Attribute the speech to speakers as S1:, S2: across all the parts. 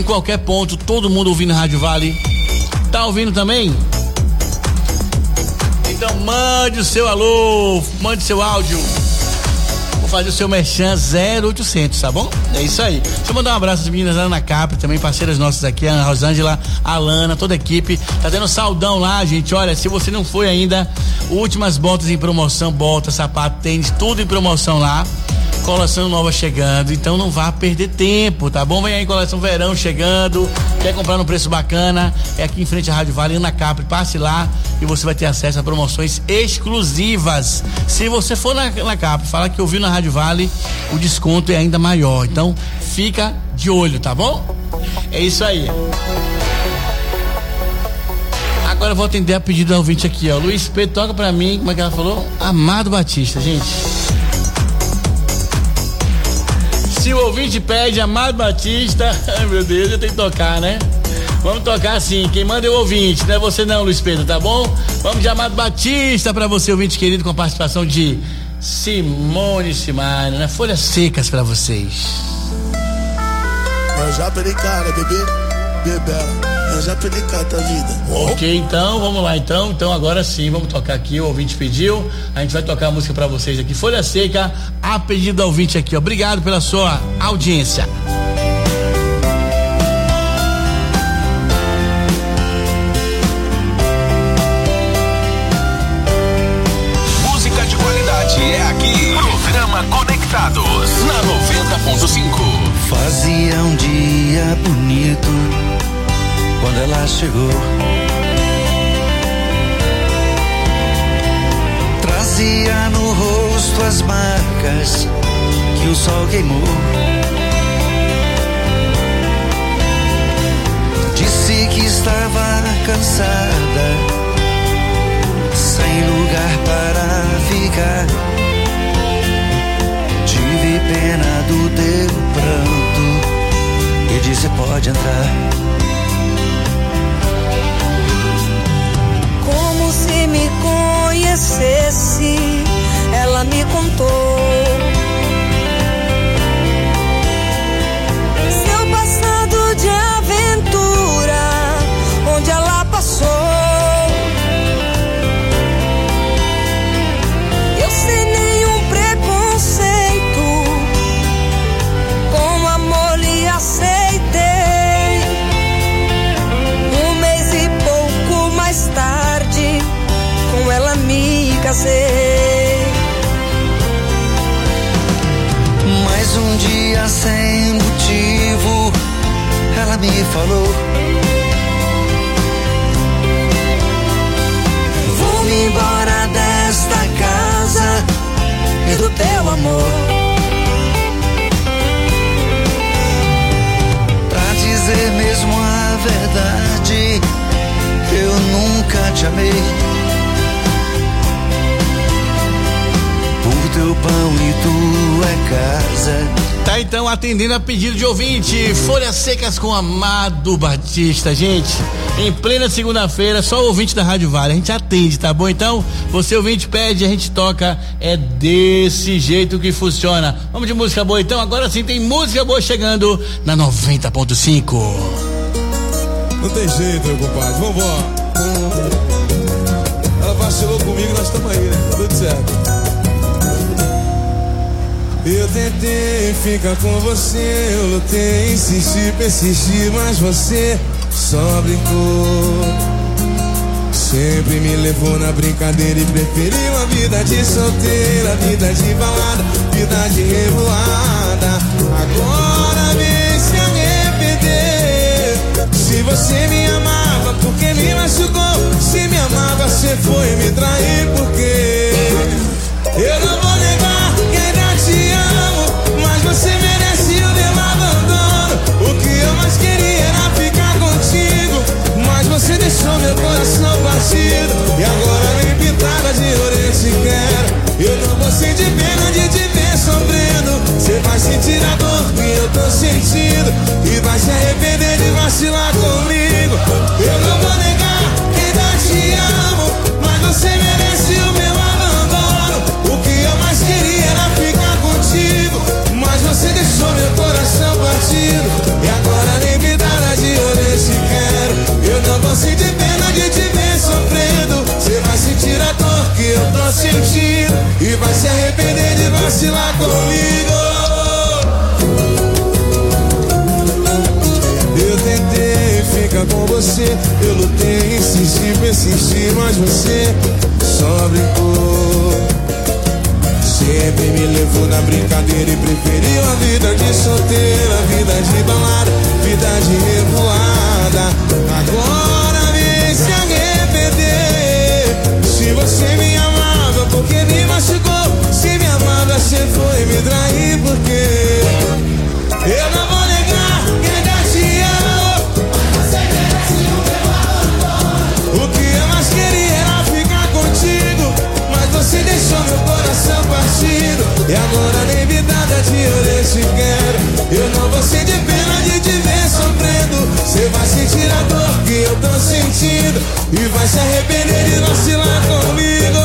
S1: em qualquer ponto, todo mundo ouvindo Rádio Vale. Tá ouvindo também? Então mande o seu alô, mande seu áudio. Vou fazer o seu merchan 0800, tá bom? É isso aí. Deixa eu mandar um abraço às meninas da Ana Capri, também parceiras nossas aqui, a Ana Rosângela, a Lana, toda a equipe. Tá tendo saldão lá, gente. Olha, se você não foi ainda, últimas botas em promoção, botas, sapato, tênis, tudo em promoção lá. Coleção nova chegando, então não vá perder tempo, tá bom? Vem aí, coleção verão chegando, quer comprar num preço bacana, é aqui em frente à Rádio Vale, Ana Capri, passe lá e você vai ter acesso a promoções exclusivas. Se você for na Capri, falar que ouviu na Rádio Vale, o desconto é ainda maior, então fica de olho, tá bom? É isso aí. Agora eu vou atender a pedido do ouvinte aqui, ó. Luiz Pedro, toca pra mim, como é que ela falou? Amado Batista, gente. Se o ouvinte pede Amado Batista, ai meu Deus, eu tenho que tocar, né? Vamos tocar sim, quem manda é o ouvinte, não é você não, Luiz Pedro, tá bom? Vamos de Amado Batista pra você, ouvinte querido, com a participação de Simone Simara, né? Folhas secas pra vocês.
S2: Eu já perdi cara, bebê, bebê. Eu já perdi cara da vida.
S1: Ok, então, vamos lá então. Então agora sim, vamos tocar aqui, o ouvinte pediu. A gente vai tocar a música pra vocês aqui. Folha Seca, a pedido do ouvinte aqui, ó. Obrigado pela sua audiência.
S3: Música de qualidade é aqui. Programa Conectados na 90.5.
S4: Fazia um dia bonito quando ela chegou. Trazia no rosto as marcas que o sol queimou. Disse que estava cansada, sem lugar para ficar. Tive pena do teu pranto e disse: pode entrar.
S5: Como se me conhecesse, ela me contou seu passado de aventura, onde ela passou. Eu sem nenhum preconceito, com amor lhe aceitei. Um mês e pouco mais tarde, com ela me casei.
S4: Mais um dia sem motivo, ela me falou:
S5: vou-me embora desta casa e do teu amor.
S4: pra dizer mesmo a verdade, eu nunca te amei. Por teu pão e tua casa.
S1: Tá então atendendo a pedido de ouvinte, Folhas Secas com Amado Batista, gente. Em plena segunda-feira, só o ouvinte da Rádio Vale, a gente atende, tá bom? Então, você ouvinte pede, a gente toca, é desse jeito que funciona. Vamos de música boa então, agora sim tem música boa chegando na 90.5.
S2: Não tem jeito, meu compadre, vambora. Ela vacilou comigo, nós estamos aí, né? Tudo certo. Eu tentei ficar com você, eu lutei, insisti, persisti, mas você só brincou. Sempre me levou na brincadeira e preferiu a vida de solteira, vida de balada, vida de revoada. Agora vem se arrepender. Se você me amava, por que me machucou? Se me amava, você foi me trair, porque eu não vou negar que ainda te amo, mas você merece o meu abandono. O que eu mais queria era ficar contigo, mas você deixou meu coração partido. E agora nem pintada de ouro eu te quero. Eu não vou sentir pena de te ver sofrendo. Você vai sentir a dor que eu tô sentindo e vai se arrepender de vacilar comigo. Eu não vou negar que ainda te amo, mas você merece o meu abandono. O que eu mais queria era ficar contigo, mas você deixou meu coração partido. E agora nem me dá você. Eu lutei, insisti, persisti, mas você só brincou. Sempre me levou na brincadeira e preferiu a vida de solteira, vida de balada, vida de revoada. Agora vem se arrepender. Se você me amava, porque me machucou. Se me amava, você foi me trair, porque eu não vou negar que ainda te amo. O que eu mais queria era ficar contigo, mas você deixou meu coração partido. E agora nem me dá de eu te quero. Eu não vou sentir pena de te ver sofrendo. Você vai sentir a dor que eu tô sentindo e vai se arrepender de vacilar comigo.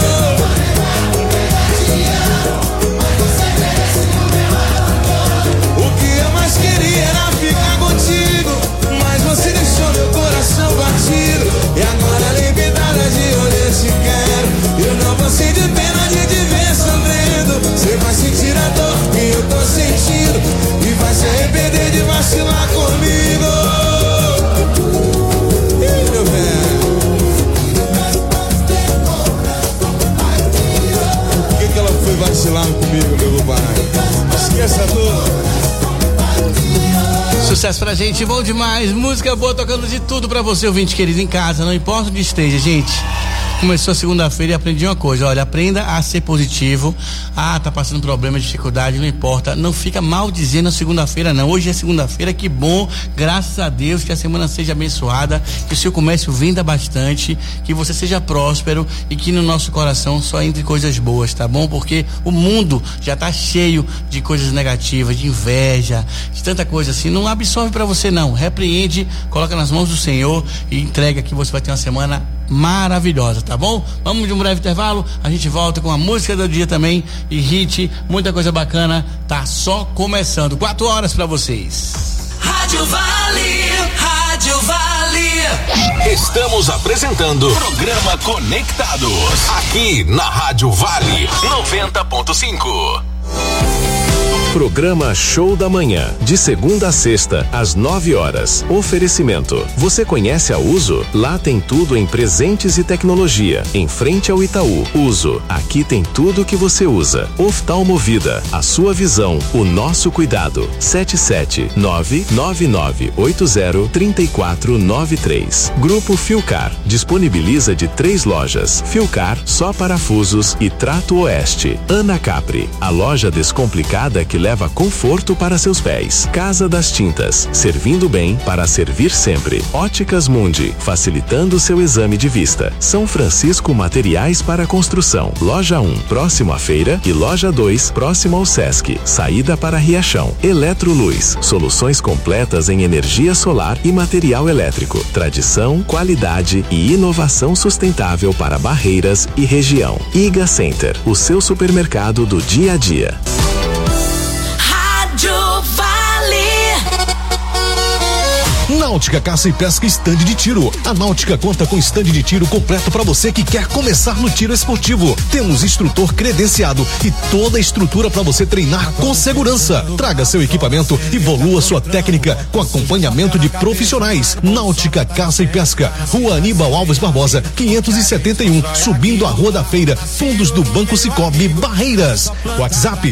S2: O que eu mais queria era ficar contigo, mas você deixou meu coração partido. E agora nem me dá de eu te quero. Eu não vou sentir pena de te ver sofrendo. Você vai sentir a dor que eu tô sentindo e vai se arrepender de vacilar comigo. Ih, meu velho, por que ela foi vacilar comigo, meu pai? Esqueça a dor.
S1: Sucesso pra gente, bom demais. Música boa tocando de tudo pra você, ouvinte querido, em casa, não importa onde esteja, gente. Começou a segunda-feira e aprendi uma coisa, olha, aprenda a ser positivo. Tá passando problema, dificuldade, não importa, não fica maldizendo a segunda-feira não. Hoje é segunda-feira, que bom, graças a Deus, que a semana seja abençoada, que o seu comércio venda bastante, que você seja próspero e que no nosso coração só entre coisas boas, tá bom? Porque o mundo já tá cheio de coisas negativas, de inveja, de tanta coisa assim. Não absorve pra você não, repreende, coloca nas mãos do Senhor e entrega, que você vai ter uma semana maravilhosa, tá bom? Vamos de um breve intervalo, a gente volta com a música do dia também e hit, muita coisa bacana, tá só começando. 4 horas pra vocês.
S3: Rádio Vale. Estamos apresentando Programa Conectados, aqui na Rádio Vale 90.5. Programa Show da Manhã, de segunda a sexta, às 9 horas. Oferecimento. Você conhece a Uso? Lá tem tudo em presentes e tecnologia. Em frente ao Itaú. Uso. Aqui tem tudo que você usa. Oftalmovida. A sua visão. O nosso cuidado. 77999803493. Grupo Filcar. Disponibiliza de 3 lojas. Filcar, só parafusos e Trato Oeste. Ana Capri. A loja descomplicada que leva conforto para seus pés. Casa das Tintas, servindo bem para servir sempre. Óticas Mundi, facilitando seu exame de vista. São Francisco Materiais para Construção. Loja 1, próximo à feira, e Loja 2, próximo ao Sesc. Saída para Riachão. Eletroluz, soluções completas em energia solar e material elétrico. Tradição, qualidade e inovação sustentável para Barreiras e região. Iga Center, o seu supermercado do dia a dia.
S6: Náutica Caça e Pesca Estande de Tiro. A Náutica conta com estande de tiro completo para você que quer começar no tiro esportivo. Temos instrutor credenciado e toda a estrutura para você treinar com segurança. Traga seu equipamento e evolua sua técnica com acompanhamento de profissionais. Náutica Caça e Pesca, Rua Aníbal Alves Barbosa, 571, subindo a Rua da Feira, fundos do Banco Cicobi, Barreiras. WhatsApp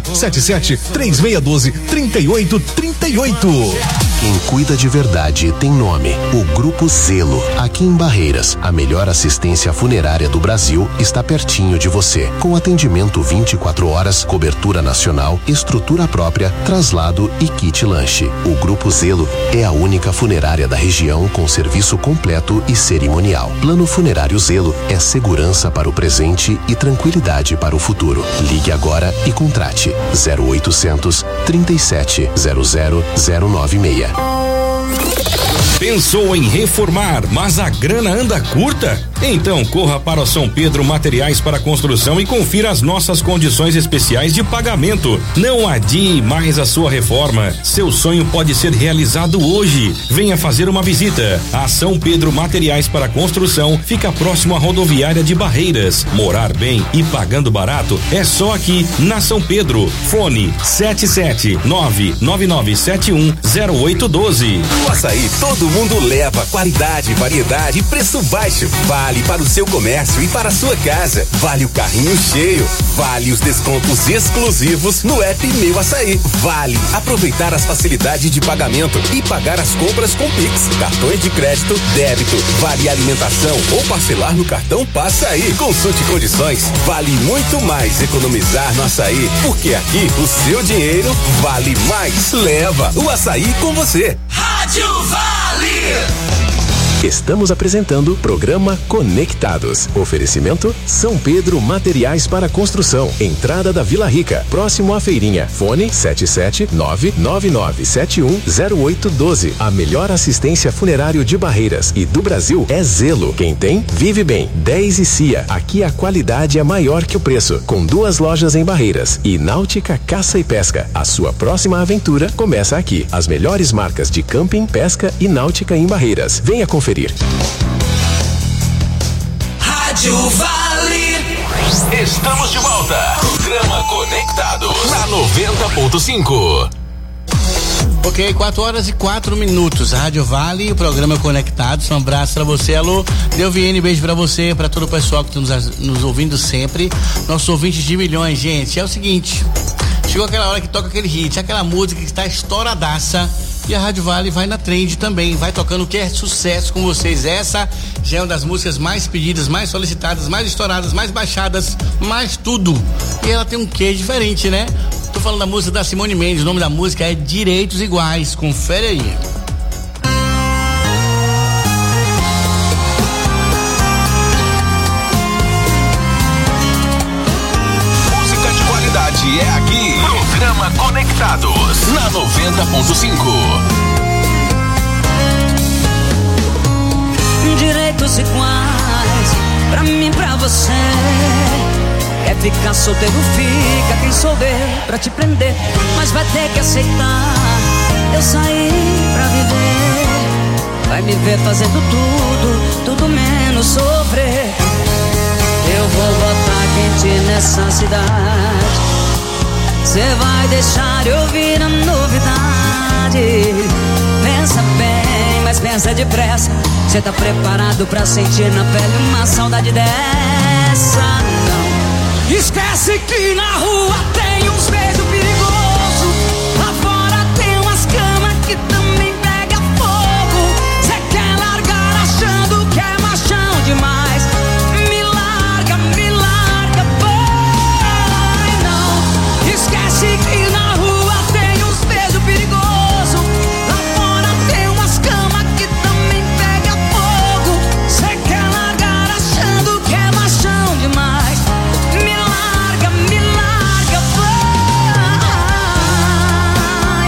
S6: 7736123838.
S3: Quem cuida de verdade tem nome. O Grupo Zelo, aqui em Barreiras, a melhor assistência funerária do Brasil, está pertinho de você. Com atendimento 24 horas, cobertura nacional, estrutura própria, traslado e kit lanche. O Grupo Zelo é a única funerária da região com serviço completo e cerimonial. Plano Funerário Zelo é segurança para o presente e tranquilidade para o futuro. Ligue agora e contrate 0800 37 00096.
S7: Pensou em reformar, mas a grana anda curta? Então corra para o São Pedro Materiais para Construção e confira as nossas condições especiais de pagamento. Não adie mais a sua reforma. Seu sonho pode ser realizado hoje. Venha fazer uma visita. A São Pedro Materiais para Construção fica próximo à rodoviária de Barreiras. Morar bem e pagando barato é só aqui na São Pedro. Fone 77999710812.
S8: O açaí todo mundo leva, qualidade, variedade e preço baixo. Vale para o seu comércio e para a sua casa. Vale o carrinho cheio. Vale os descontos exclusivos no app Meu Açaí. Vale aproveitar as facilidades de pagamento e pagar as compras com Pix, cartões de crédito, débito. Vale alimentação ou parcelar no cartão Passa Aí. Consulte condições. Vale muito mais economizar no açaí, porque aqui o seu dinheiro vale mais. Leva o açaí com você.
S9: Rádio Vale.
S3: Estamos apresentando o programa Conectados. Oferecimento São Pedro Materiais para Construção. Entrada da Vila Rica, próximo à feirinha. Fone 77999710812. A melhor assistência funerário de Barreiras e do Brasil é Zelo. Quem tem, vive bem. 10 e Cia. Aqui a qualidade é maior que o preço. Com 2 lojas em Barreiras. E Náutica Caça e Pesca. A sua próxima aventura começa aqui. As melhores marcas de camping, pesca e náutica em Barreiras. Venha conferir.
S9: Rádio Vale.
S8: Estamos de volta. Programa Conectados na 90.5.
S1: Ok, 4h04. Rádio Vale, o programa Conectados. Um abraço pra você, alô. Delviene, beijo pra você, pra todo o pessoal que tá nos ouvindo sempre. Nossos ouvintes de milhões, gente. É o seguinte, chegou aquela hora que toca aquele hit, aquela música que está estouradaça. E a Rádio Vale vai na trend também, vai tocando o que é sucesso com vocês. Essa já é uma das músicas mais pedidas, mais solicitadas, mais estouradas, mais baixadas, mais tudo. E ela tem um quê diferente, né? Tô falando da música da Simone Mendes, o nome da música é Direitos Iguais, confere aí.
S8: Música de qualidade é aqui. Programa Conectados na 90.5.
S10: Direitos iguais pra mim, pra você. Quer ficar solteiro, fica. Quem souber pra te prender, mas vai ter que aceitar. Eu saí pra viver. Vai me ver fazendo tudo menos sofrer. Eu vou botar quente nessa cidade. Cê vai deixar eu vir a novidade. Pensa bem, mas pensa depressa. Cê tá preparado pra sentir na pele uma saudade dessa? Não. Esquece que na rua tem uns beijos perigosos. Lá fora tem umas camas que também pega fogo. Cê quer largar achando que é machão demais. Me larga, vai não. Esquece que na rua tem uns beijos perigosos. Lá fora tem umas camas que também pega fogo. Cê quer largar achando que é machão demais. Me larga, vai.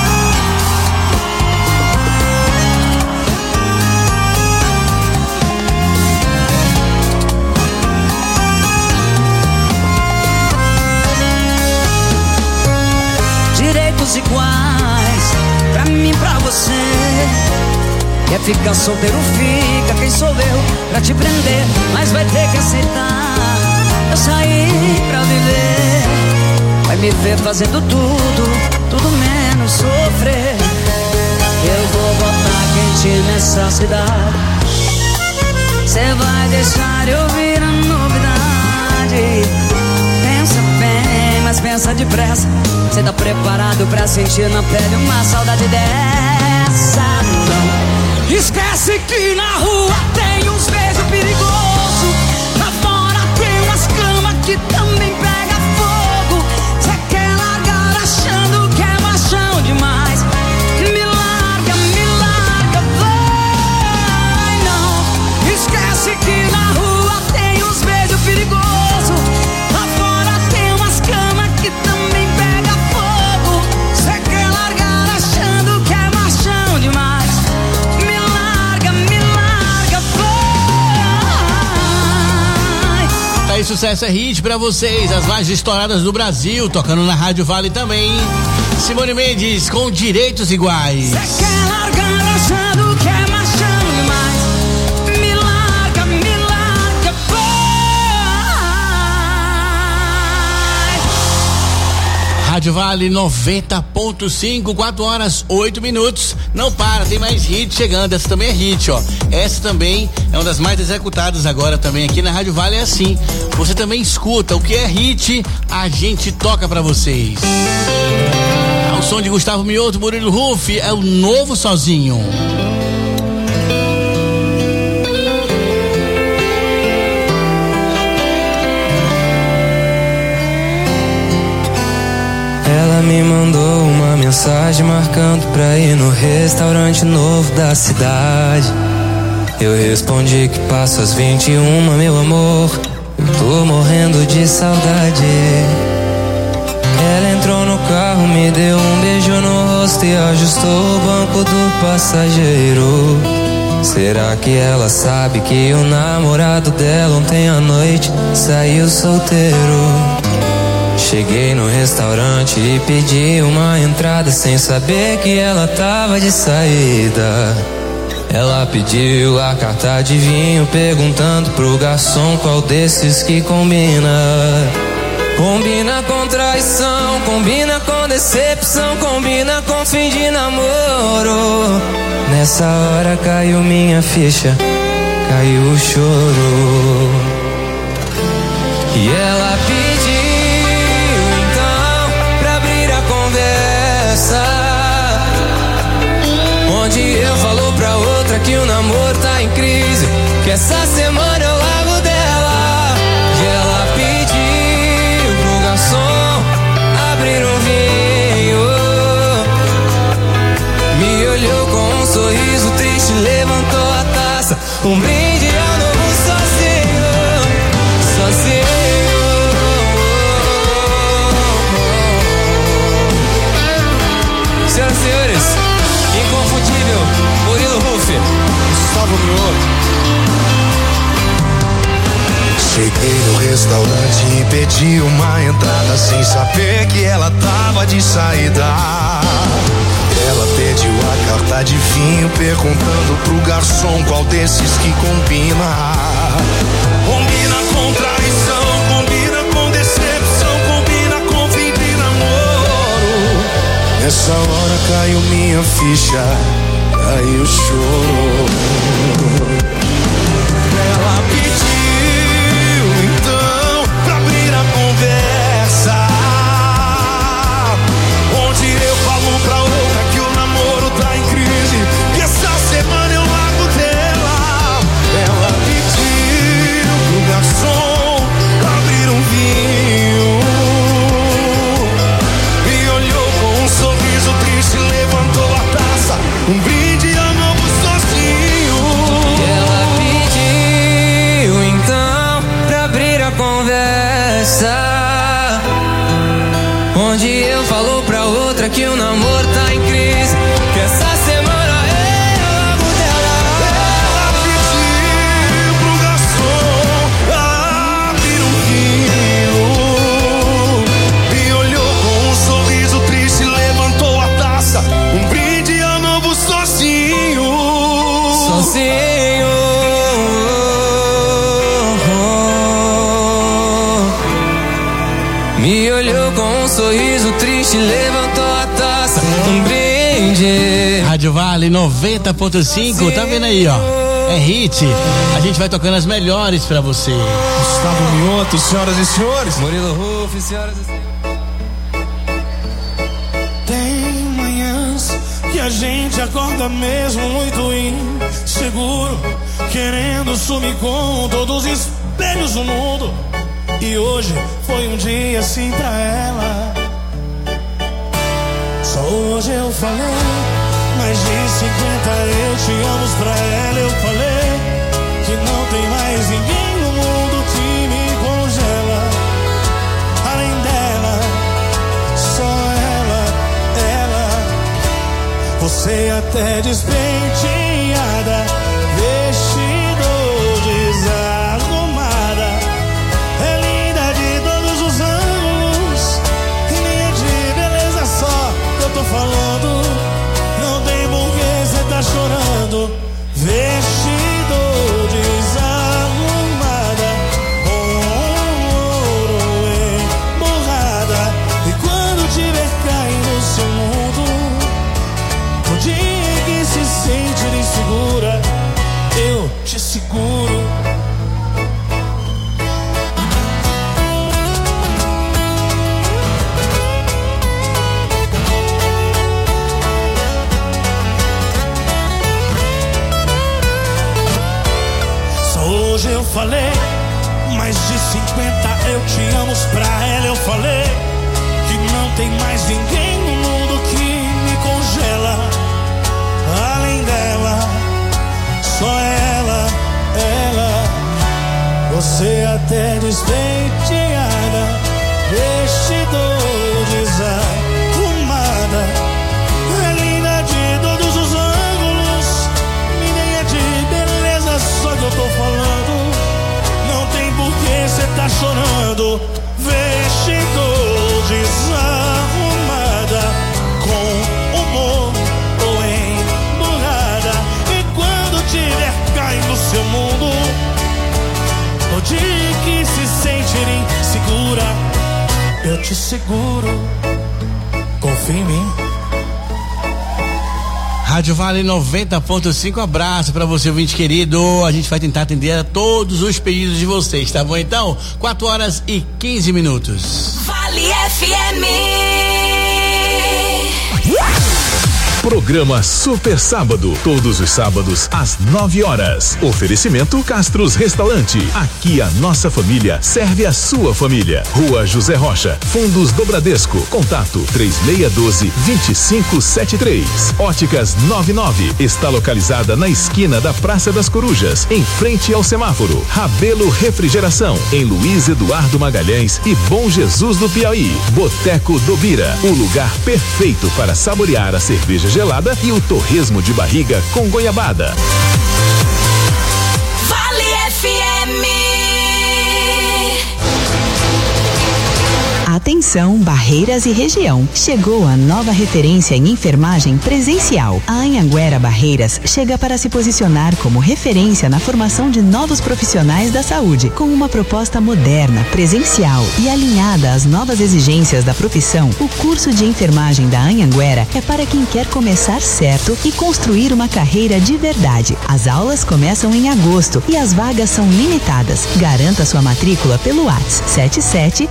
S10: Direitos iguais pra mim, pra você. Quer ficar solteiro, fica. Quem sou eu pra te prender, mas vai ter que aceitar. Eu saí pra viver. Vai me ver fazendo tudo menos sofrer. Eu vou botar quente nessa cidade. Cê vai deixar eu vir a novidade. Pensa bem, mas pensa depressa. Cê tá preparado pra sentir na pele uma saudade dessa? Não. Esquece que na rua tem uns beijos perigosos. Lá fora tem umas camas que também pega fogo. Cê quer largar achando que é machão demais. Me larga, vai não. Esquece que na rua tem uns beijos perigosos. Lá fora tem umas camas que também pega fogo. Cê quer largar achando que é machão demais.
S1: sucesso é hit pra vocês, as mais estouradas do Brasil, tocando na Rádio Vale também. Simone Mendes com Direitos Iguais.
S10: Cê quer largar achando que é machão demais? Me larga, vai.
S1: Rádio Vale 90.5, 4 horas 8 minutos. Não para, tem mais hit chegando. Essa também é hit, ó. Essa também é uma das mais executadas agora também aqui na Rádio Vale. É assim, você também escuta o que é hit, a gente toca pra vocês. O som de Gustavo Mioto, Murilo Ruff, é o novo Sozinho.
S11: Ela me mandou uma mensagem marcando pra ir no restaurante novo da cidade. Eu respondi que passo às 21, meu amor, eu tô morrendo de saudade. Ela entrou no carro, me deu um beijo no rosto e ajustou o banco do passageiro. Será que ela sabe que o namorado dela ontem à noite saiu solteiro? Cheguei no restaurante e pedi uma entrada sem saber que ela tava de saída. Ela pediu a carta de vinho perguntando pro garçom qual desses que combina. Combina com traição, combina com decepção, combina com fim de namoro. Nessa hora caiu minha ficha, caiu o choro. E ela pediu então pra abrir a conversa, onde eu falo pra outra que o namoro tá em crise, que essa semana eu largo dela. E ela pediu pro garçom abrir um vinho, me olhou com um sorriso triste, levantou a taça, um brinde ao novo sozinho, sozinho. Senhoras e senhores, inconfundível Murilo Ruff, Gustavo Mioto.
S2: Cheguei no restaurante e pedi uma entrada sem saber que ela tava de saída. Ela pediu a carta de vinho perguntando pro garçom qual desses que combina. Combina com traição, combina com decepção, combina com fim de namoro. Nessa hora caiu minha ficha, caiu o choro. Ela pediu então pra abrir a conversa, onde eu falo pra outra que o namoro tá em crise, que essa semana eu largo dela. Ela pediu pro garçom abrir um vinho, me olhou com um sorriso triste, levantou a taça, um brinde ao novo sozinho.
S11: Ela pediu então pra abrir a conversa, onde eu falo pra outra que o namoro tá em crise, que essa semana eu largo dela.
S2: Ela pediu pro garçom abrir um vinho, me olhou com um sorriso triste, levantou a taça, um brinde ao novo sozinho.
S11: Sozinho. Me olhou com um sorriso triste, levantou a taça, um brinde.
S1: Rádio Vale 90.5, tá vendo aí, ó? É hit. A gente vai tocando as melhores pra você.
S2: Gustavo Mioto, senhoras e senhores.
S11: Murilo Ruff, senhoras e senhores.
S2: Tem manhãs que a gente acorda mesmo muito inseguro, querendo sumir com todos os espelhos do mundo. E hoje foi um dia assim pra ela. Só hoje eu falei mais de 50 eu te amo pra ela. Eu falei que não tem mais ninguém no mundo que me congela além dela, só ela. Você até despenteada, vestido desarrumada, ela chorando, vestido desarrumada, com ouro emburrada. E quando tiver caindo no seu mundo, no dia que se sentir insegura, eu te seguro. Hoje eu falei, mais de 50 eu te amo pra ela. Eu falei que não tem mais ninguém no mundo que me congela. Além dela, só ela. Você até despenteada, vestido desarrumada, é linda de todos os ângulos, menina de beleza, só que eu tô falando. Não tem por que cê tá chorando, vestido desarrumada, com humor ou emburrada. E quando tiver caindo no seu mundo, no dia que se sentir insegura, eu te seguro. Confia em mim.
S1: Rádio Vale 90.5, abraço pra você, ouvinte querido. A gente vai tentar atender a todos os pedidos de vocês, tá bom? Então, 4h15.
S9: Vale FM.
S3: Programa Super Sábado, todos os sábados às 9h. Oferecimento Castros Restaurante. Aqui a nossa família serve a sua família. Rua José Rocha, Fundos do Bradesco. Contato 3612-2573. Óticas 99 está localizada na esquina da Praça das Corujas, em frente ao semáforo. Rabelo Refrigeração, em Luiz Eduardo Magalhães e Bom Jesus do Piauí. Boteco do Bira, o lugar perfeito para saborear a cerveja gelada e o torresmo de barriga com goiabada.
S9: Vale FM.
S12: Atenção, Barreiras e região. Chegou a nova referência em enfermagem presencial. A Anhanguera Barreiras chega para se posicionar como referência na formação de novos profissionais da saúde, com uma proposta moderna, presencial e alinhada às novas exigências da profissão. O curso de enfermagem da Anhanguera é para quem quer começar certo e construir uma carreira de verdade. As aulas começam em agosto e as vagas são limitadas. Garanta sua matrícula pelo WhatsApp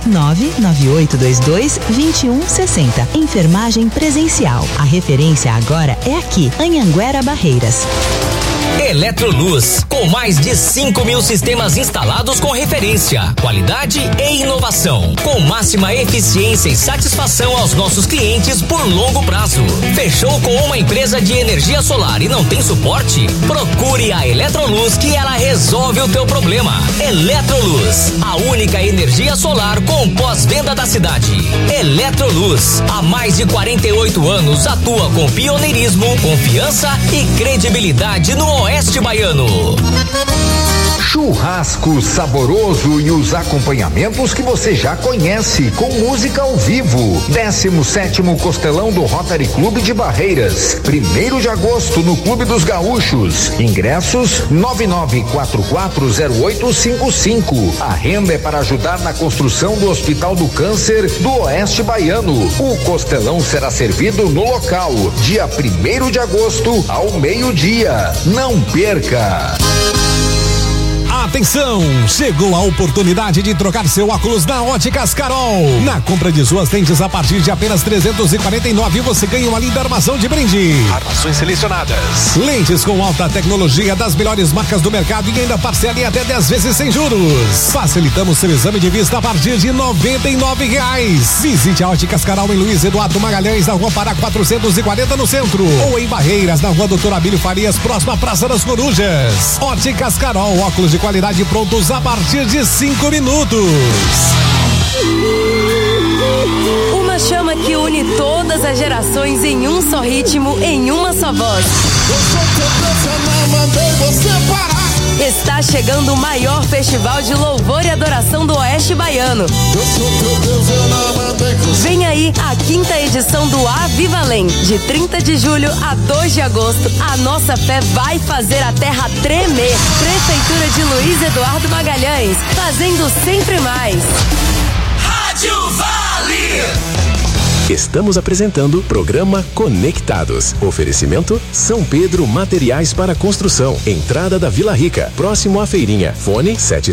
S12: 77998222160. Enfermagem presencial. A referência agora é aqui, Anhanguera Barreiras.
S13: Eletroluz, com mais de 5.000 sistemas instalados com referência, qualidade e inovação, com máxima eficiência e satisfação aos nossos clientes por longo prazo. Fechou com uma empresa de energia solar e não tem suporte? Procure a Eletroluz que ela resolve o teu problema. Eletroluz, a única energia solar com pós-venda da cidade. Eletroluz, há mais de 48 anos atua com pioneirismo, confiança e credibilidade no Oeste Baiano.
S14: Churrasco saboroso e os acompanhamentos que você já conhece, com música ao vivo. 17º Costelão do Rotary Clube de Barreiras, 1º de agosto no Clube dos Gaúchos. Ingressos 99440855. A renda é para ajudar na construção do Hospital do Câncer do Oeste Baiano. O costelão será servido no local, dia 1º de agosto ao meio-dia. Não perca!
S6: Atenção! Chegou a oportunidade de trocar seu óculos na Óticas Carol. Na compra de suas lentes a partir de apenas R$349, você ganha uma linda armação de brinde. Armações selecionadas. Lentes com alta tecnologia das melhores marcas do mercado e ainda parcela em até 10 vezes sem juros. Facilitamos seu exame de vista a partir de R$99. Visite a Óticas Carol em Luiz Eduardo Magalhães, na Rua Pará 440 no centro. Ou em Barreiras, na Rua Doutor Abílio Farias, próxima à Praça das Corujas. Óticas Carol, óculos de qualidade prontos a partir de 5 minutos.
S15: Uma chama que une todas as gerações em um só ritmo, em uma só voz.
S2: Eu sou teu profissional, mandei você parar.
S15: Está chegando o maior festival de louvor e adoração do Oeste Baiano. Vem aí a 5ª edição do Avivalém, de 30 de julho a 2 de agosto. A nossa fé vai fazer a terra tremer. Prefeitura de Luiz Eduardo Magalhães, fazendo sempre mais.
S9: Rádio Vale.
S3: Estamos apresentando programa Conectados. Oferecimento São Pedro Materiais para Construção. Entrada da Vila Rica, próximo à feirinha. Fone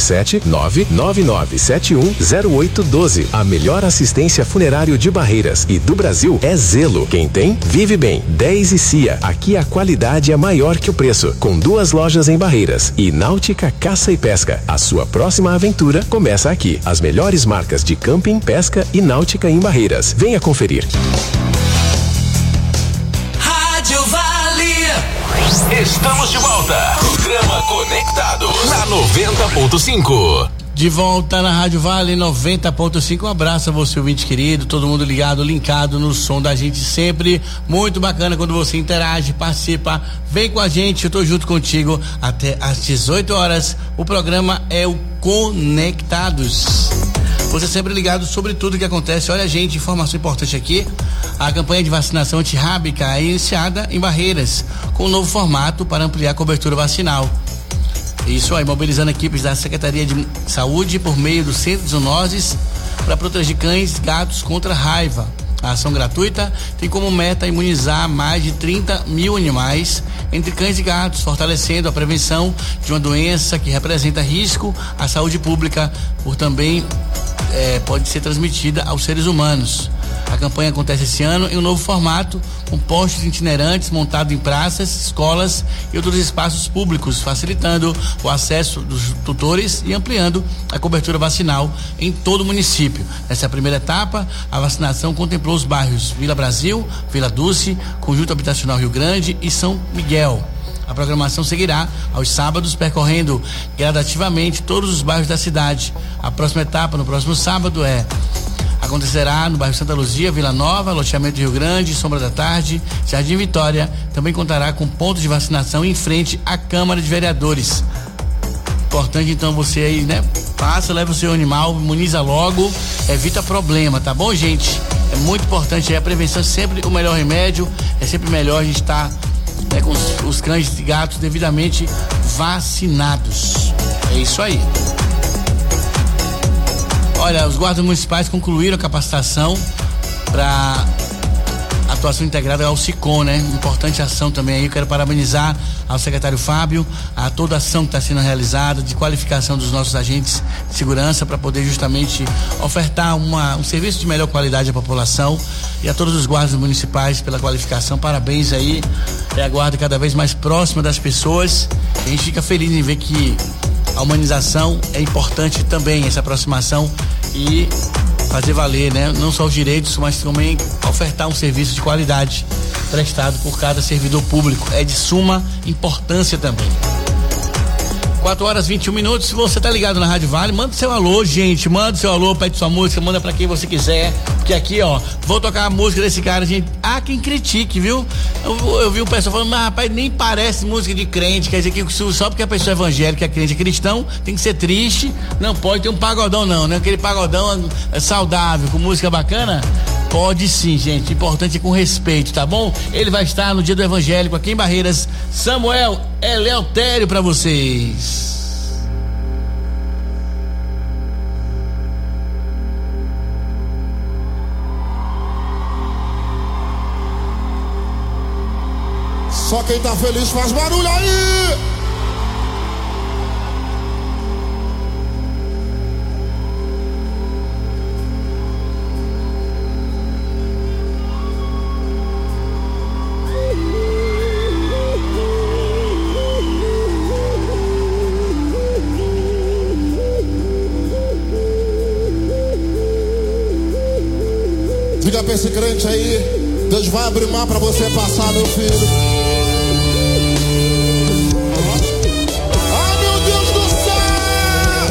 S3: 77999710812. A melhor assistência funerário de Barreiras e do Brasil é Zelo. Quem tem, vive bem. 10 e Cia. Aqui a qualidade é maior que o preço. Com 2 lojas em Barreiras. E Náutica Caça e Pesca. A sua próxima aventura começa aqui. As melhores marcas de camping, pesca e náutica em Barreiras. Venha conferir.
S9: Rádio Vale.
S8: Estamos de volta. Programa Conectados na 90.5.
S1: De volta na Rádio Vale 90.5. Um abraço a você, ouvinte querido, todo mundo ligado, linkado no som da gente sempre. Muito bacana quando você interage, participa, vem com a gente, eu tô junto contigo até às 18 horas. O programa é o Conectados. Você sempre ligado sobre tudo que acontece. Olha, gente, informação importante aqui. A campanha de vacinação antirrábica é iniciada em Barreiras, com um novo formato para ampliar a cobertura vacinal. Isso aí, mobilizando equipes da Secretaria de Saúde por meio do Centro de Zoonoses para proteger cães e gatos contra a raiva. A ação gratuita tem como meta imunizar mais de 30 mil animais, entre cães e gatos, fortalecendo a prevenção de uma doença que representa risco à saúde pública, por também pode ser transmitida aos seres humanos. A campanha acontece esse ano em um novo formato, com postos itinerantes montados em praças, escolas e outros espaços públicos, facilitando o acesso dos tutores e ampliando a cobertura vacinal em todo o município. Nessa primeira etapa, a vacinação contemplou os bairros Vila Brasil, Vila Dulce, Conjunto Habitacional Rio Grande e São Miguel. A programação seguirá aos sábados, percorrendo gradativamente todos os bairros da cidade. A próxima etapa, no próximo sábado, acontecerá no bairro Santa Luzia, Vila Nova, loteamento Rio Grande, Sombra da Tarde, Jardim Vitória. Também contará com pontos de vacinação em frente à Câmara de Vereadores. Importante, então, você aí, passa, leva o seu animal, imuniza logo, evita problema, tá bom, gente? É muito importante aí, a prevenção é sempre o melhor remédio, é sempre melhor a gente estar com os cães e gatos devidamente vacinados. É isso aí. Olha, os guardas municipais concluíram a capacitação para atuação integrada ao SICOM, Importante ação também aí. Eu quero parabenizar ao secretário Fábio, a toda a ação que está sendo realizada de qualificação dos nossos agentes de segurança para poder justamente ofertar um serviço de melhor qualidade à população, e a todos os guardas municipais pela qualificação. Parabéns aí. É a guarda cada vez mais próxima das pessoas. A gente fica feliz em ver que a humanização é importante também, essa aproximação, e fazer valer, não só os direitos, mas também ofertar um serviço de qualidade prestado por cada servidor público. É de suma importância também. 4h21. Se você tá ligado na Rádio Vale, manda seu alô, gente. Manda seu alô, pede sua música, manda pra quem você quiser. Porque aqui, vou tocar a música desse cara, gente. Há quem critique, viu? Eu vi um pessoal falando, mas rapaz, nem parece música de crente. Quer dizer que só porque a pessoa é evangélica, é crente, é cristão, tem que ser triste. Não pode ter um pagodão, não, né? Aquele pagodão saudável, com música bacana. Pode sim, gente. Importante é com respeito, tá bom? Ele vai estar no Dia do Evangélico aqui em Barreiras. Samuel Eleutério pra vocês.
S2: Só quem tá feliz faz barulho aí! Diga pra esse crente aí, Deus vai abrir mar pra você passar, meu filho. Ai, meu Deus do céu!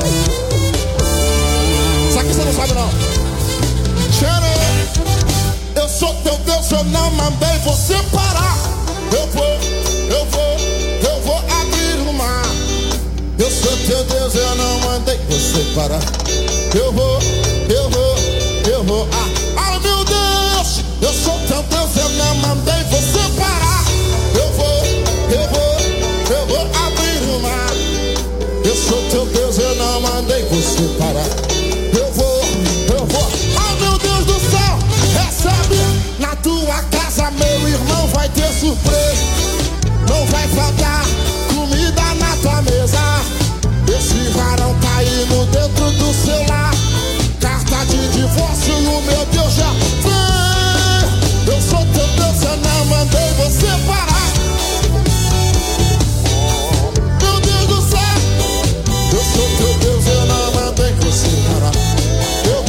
S2: Isso aqui você não sabe, não. Xere, eu sou teu Deus, eu não mandei você parar. Eu vou abrir o mar. Deus, eu não mandei você parar. Eu vou. Ai meu Deus, eu sou teu Deus, eu não mandei você parar. Eu vou abrir o mar. Eu sou teu Deus, eu não mandei você parar. Eu vou. Ai meu Deus do céu, recebe na tua casa, meu irmão, vai ter surpresa. Não vai faltar comida na tua mesa. Esse varão tá indo dentro do seu lar. Carta de divórcio, o meu Deus já vem. Eu sou teu Deus, eu não mandei você parar. Meu Deus do céu, eu sou teu Deus, eu não mandei você parar. Eu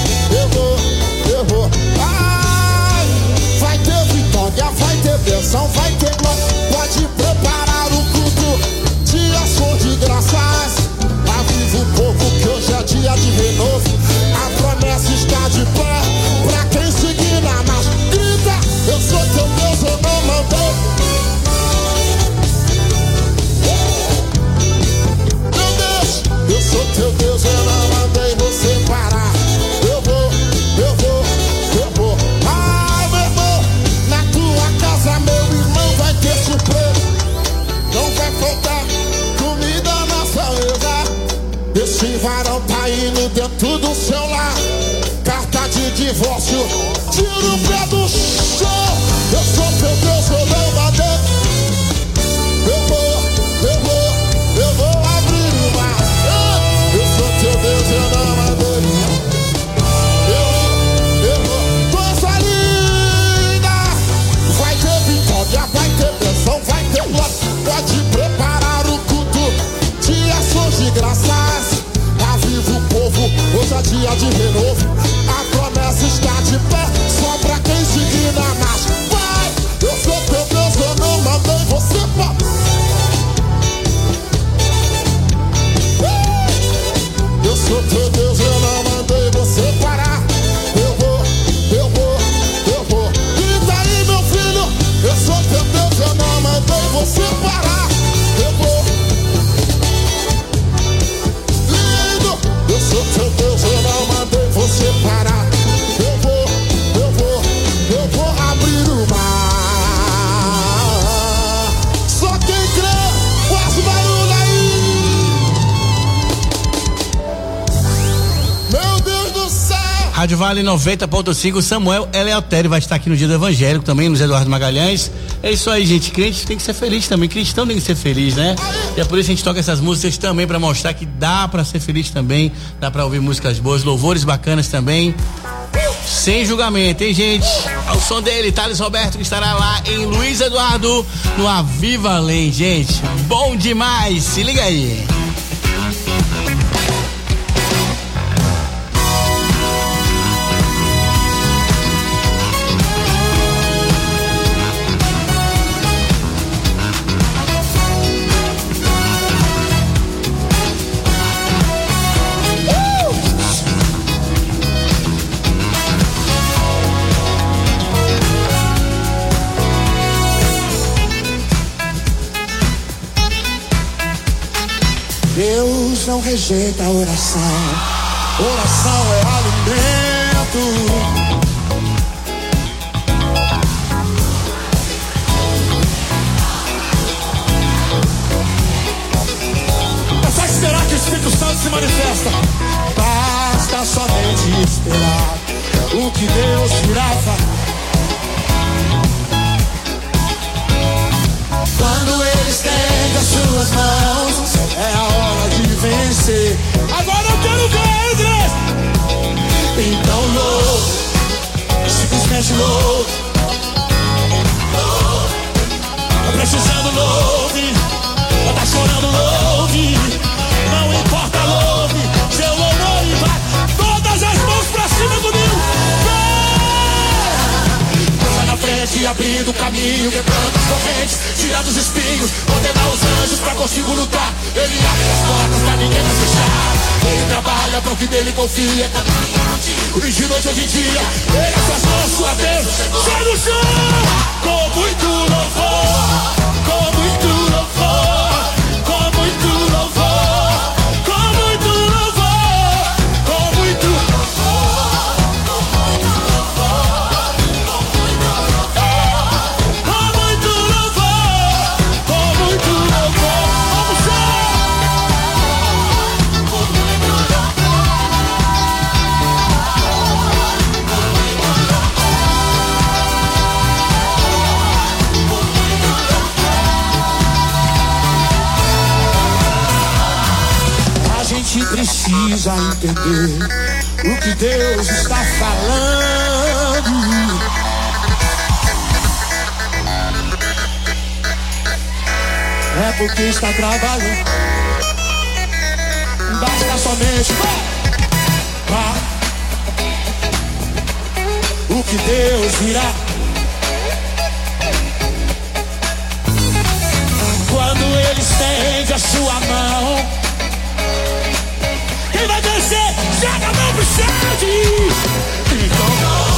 S2: vou. Ai, vai ter vitória, vai ter bênção, vai ter glória. Pode preparar o culto de ação de graças. Aviva o povo que hoje é dia de renovo. A promessa está de pé pra quem seguir na marcha. Grita, eu sou teu Deus, eu não mandei. Meu Deus, eu sou teu Deus, eu não mandei você parar. Eu vou. Ai meu irmão, na tua casa, meu irmão, vai ter surpresa. Não vai faltar comida na sua mesa. Esse varão tá indo dentro do seu lar. Carta de divórcio, tira o pé do chão. Eu sou teu Deus, eu não mandei. Eu vou abrir o mar. Eu sou teu Deus, eu não mandei. Eu vou. Coisa linda. Vai ter vitória, vai ter bênção, vai ter glória. Pode preparar o culto de ações de graças. Aviva o povo, hoje é dia de renovo. A promessa está de pé, só pra quem seguir na marcha. Vai, eu sou teu Deus, eu não mandei você parar. Eu sou teu Deus, eu não mandei você parar. Eu vou. Grita aí, meu filho, eu sou teu Deus, eu não mandei você parar. Eu vou. Eu sou teu Deus, eu não mandei você parar. Eu vou abrir o mar. Só quem crê, faz barulho aí. Meu Deus do céu.
S1: Rádio Vale 90.5, Samuel Eleutério vai estar aqui no Dia do Evangélico também, no Zé Eduardo Magalhães. É isso aí, gente. Crente tem que ser feliz também. Cristão tem que ser feliz, né? E é por isso que a gente toca essas músicas também, pra mostrar que dá pra ser feliz também. Dá pra ouvir músicas boas, louvores bacanas também. Sem julgamento, hein, gente? Ao som dele, Thales Roberto, que estará lá em Luiz Eduardo, no Aviva Além, gente. Bom demais. Se liga aí.
S2: Deus não rejeita a oração. Oração é alimento. É só esperar que o Espírito Santo se manifesta. Basta somente esperar o que Deus irá fazer. Quando Ele estende as suas mãos, é a hora de vencer. Agora eu quero ver, igreja. Então louve, simplesmente louve. Tá precisando, louve. Tá chorando, louve. Não importa, louve. Seu louvor e vai. Todas as mãos pra cima comigo. Vai na frente, abrindo o caminho, quebrando as correntes, tirando os espinhos, ordenar os anjos pra consigo lutar. Ele abre as portas pra ninguém mais fechar. Ele trabalha pro que dele confia. E de noite ou de dia, ele as suas mãos, sua Deus. Sai do chão! Com muito louvor, com muito louvor, com muito louvor, com precisa entender o que Deus está falando. É porque está trabalhando. Basta somente vá. O que Deus virá. Quando Ele estende a sua mão, quem vai descer, joga a mão pro chão. Então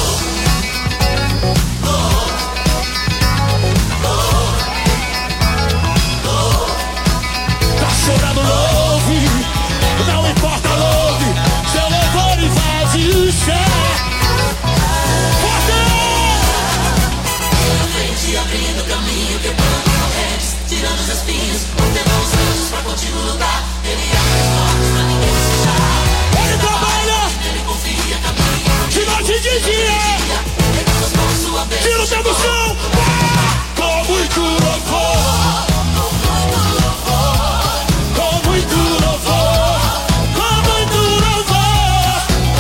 S2: tá chorando, louve. Não importa, louve. Seu louvor invade o chão. Abrindo caminho, quebrando correntes, tirando os espinhos, ordenou os anjos pra contigo lutar. Ele abre as portas pra ninguém fechar. Ele trabalha, ele confia, caminha de noite e de dia. Pegando as mãos, sua vez. Tira o pé do chão, com muito louvor. Com muito louvor. Com muito louvor.